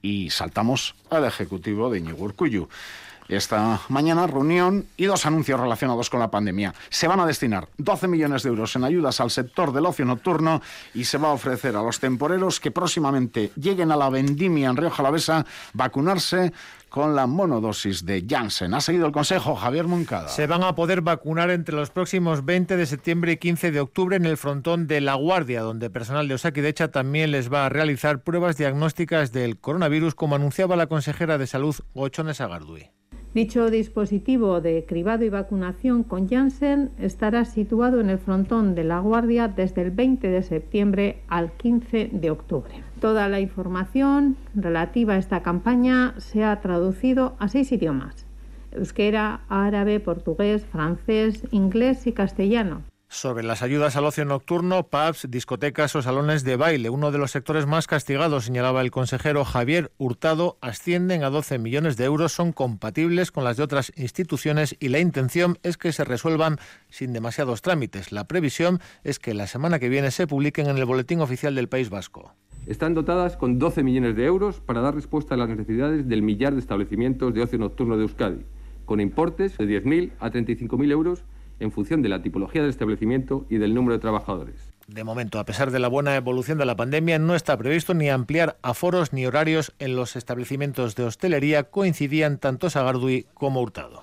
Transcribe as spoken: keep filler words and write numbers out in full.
Y saltamos al Ejecutivo de Iñigo Urkullu. Esta mañana reunión y dos anuncios relacionados con la pandemia. Se van a destinar doce millones de euros en ayudas al sector del ocio nocturno y se va a ofrecer a los temporeros que próximamente lleguen a la vendimia en Rioja Alavesa vacunarse con la monodosis de Janssen. Ha seguido el consejo Javier Moncada. Se van a poder vacunar entre los próximos veinte de septiembre y quince de octubre en el frontón de La Guardia, donde personal de Osakidecha también les va a realizar pruebas diagnósticas del coronavirus, como anunciaba la consejera de Salud, Gochone Sagardui. Dicho dispositivo de cribado y vacunación con Janssen estará situado en el frontón de La Guardia desde el veinte de septiembre al quince de octubre. Toda la información relativa a esta campaña se ha traducido a seis idiomas: euskera, árabe, portugués, francés, inglés y castellano. Sobre las ayudas al ocio nocturno, pubs, discotecas o salones de baile, uno de los sectores más castigados, señalaba el consejero Javier Hurtado, ascienden a doce millones de euros, son compatibles con las de otras instituciones y la intención es que se resuelvan sin demasiados trámites. La previsión es que la semana que viene se publiquen en el Boletín Oficial del País Vasco. Están dotadas con doce millones de euros para dar respuesta a las necesidades del millar de establecimientos de ocio nocturno de Euskadi, con importes de diez mil a treinta y cinco mil euros en función de la tipología del establecimiento y del número de trabajadores. De momento, a pesar de la buena evolución de la pandemia, no está previsto ni ampliar aforos ni horarios en los establecimientos de hostelería, coincidían tanto Sagardui como Hurtado.